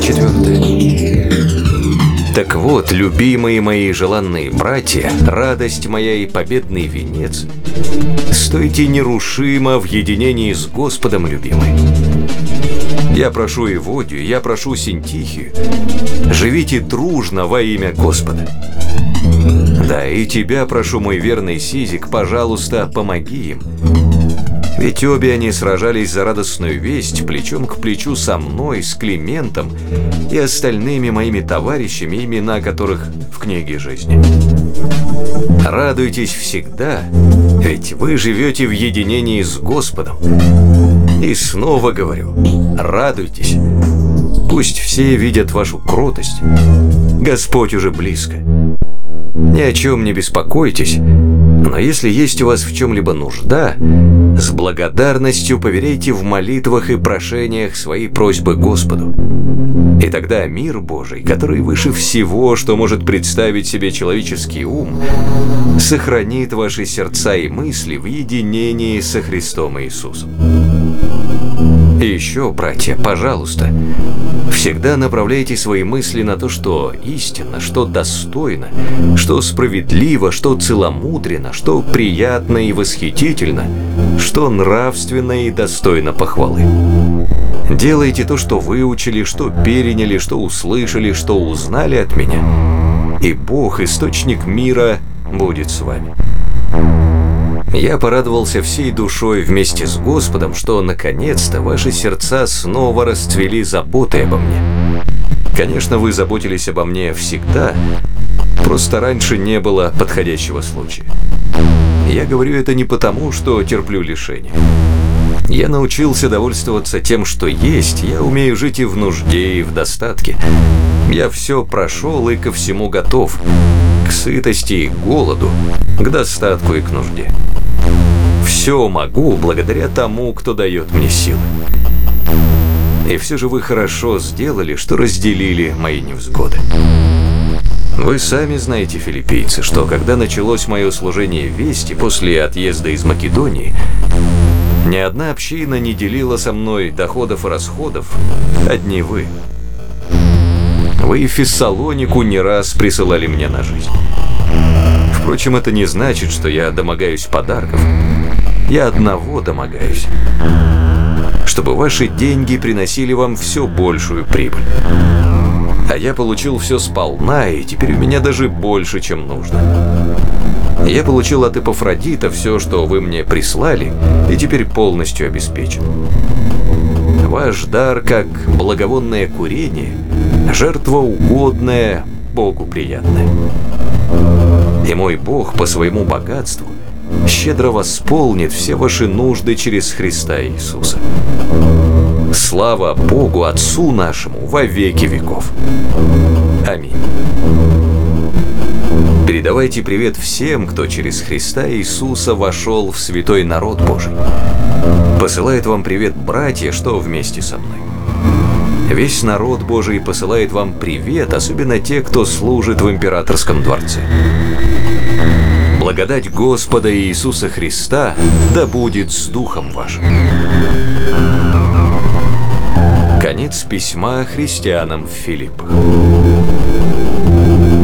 4. Так вот, любимые мои желанные братья, радость моя и победный венец, стойте нерушимо в единении с Господом, любимый. Я прошу Еводию, я прошу Синтихию, живите дружно во имя Господа. Да, и тебя прошу, мой верный Сизик, пожалуйста, помоги им. Ведь обе они сражались за радостную весть плечом к плечу со мной, с Климентом и остальными моими товарищами, имена которых в книге жизни. Радуйтесь всегда, ведь вы живете в единении с Господом. И снова говорю, радуйтесь. Пусть все видят вашу кротость. Господь уже близко. Ни о чем не беспокойтесь, но если есть у вас в чем-либо нужда, с благодарностью поверяйте в молитвах и прошениях свои просьбы Господу. И тогда мир Божий, который выше всего, что может представить себе человеческий ум, сохранит ваши сердца и мысли в единении со Христом Иисусом. И еще, братья, пожалуйста, всегда направляйте свои мысли на то, что истинно, что достойно, что справедливо, что целомудренно, что приятно и восхитительно, что нравственно и достойно похвалы. Делайте то, что выучили, что переняли, что услышали, что узнали от меня, и Бог, источник мира, будет с вами. Я порадовался всей душой вместе с Господом, что наконец-то ваши сердца снова расцвели заботой обо мне. Конечно, вы заботились обо мне всегда, просто раньше не было подходящего случая. Я говорю это не потому, что терплю лишения. Я научился довольствоваться тем, что есть, я умею жить и в нужде, и в достатке. Я все прошел и ко всему готов, к сытости и к голоду, к достатку и к нужде. Все могу благодаря тому, кто дает мне силы. И все же вы хорошо сделали, что разделили мои невзгоды. Вы сами знаете, филиппийцы, что когда началось мое служение вести после отъезда из Македонии, ни одна община не делила со мной доходов и расходов, одни вы. Вы и в Фессалонику не раз присылали мне на жизнь. Впрочем, это не значит, что я домогаюсь подарков. Я одного домогаюсь. Чтобы ваши деньги приносили вам все большую прибыль. А я получил все сполна, и теперь у меня даже больше, чем нужно. Я получил от Эпафродита все, что вы мне прислали, и теперь полностью обеспечен. Ваш дар, как благовонное курение, жертва угодная, Богу приятная. И мой Бог по своему богатству щедро восполнит все ваши нужды через Христа Иисуса. Слава Богу, Отцу нашему, во веки веков. Аминь. Передавайте привет всем, кто через Христа Иисуса вошел в святой народ Божий. Посылает вам привет братья, что вместе со мной. Весь народ Божий посылает вам привет, особенно те, кто служит в императорском дворце. Благодать Господа Иисуса Христа да будет с духом вашим. Конец письма христианам в Филиппах.